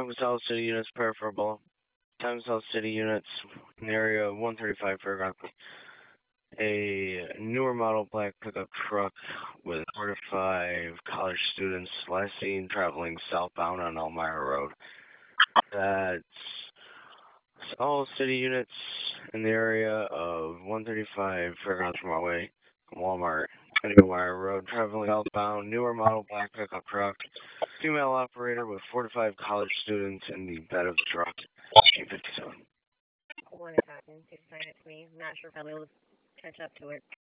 South City units preferable. South City units in the area of 135 Fairground. A newer model black pickup truck with 4 to 5 college students last seen traveling southbound on Elmira Road. That's all city units in the area of 135 Fairgrounds Way, Walmart, Elmira Road, traveling southbound, newer model black pickup truck. Female operator with 4 to 5 college students in the bed of the truck. 57. One is happening. Just sign it to me. I'm not sure if I'll be able to catch up to it.